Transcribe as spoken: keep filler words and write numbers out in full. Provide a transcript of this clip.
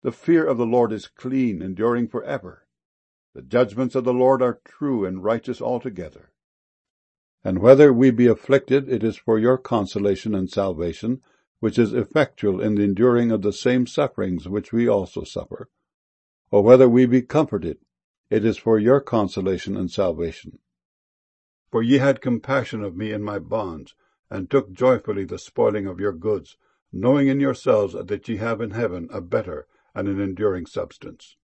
The fear of the Lord is clean, enduring forever. The judgments of the Lord are true and righteous altogether. And whether we be afflicted, it is for your consolation and salvation, which is effectual in the enduring of the same sufferings which we also suffer. Or whether we be comforted, it is for your consolation and salvation. For ye had compassion of me in my bonds, and took joyfully the spoiling of your goods, knowing in yourselves that ye have in heaven a better and an enduring substance.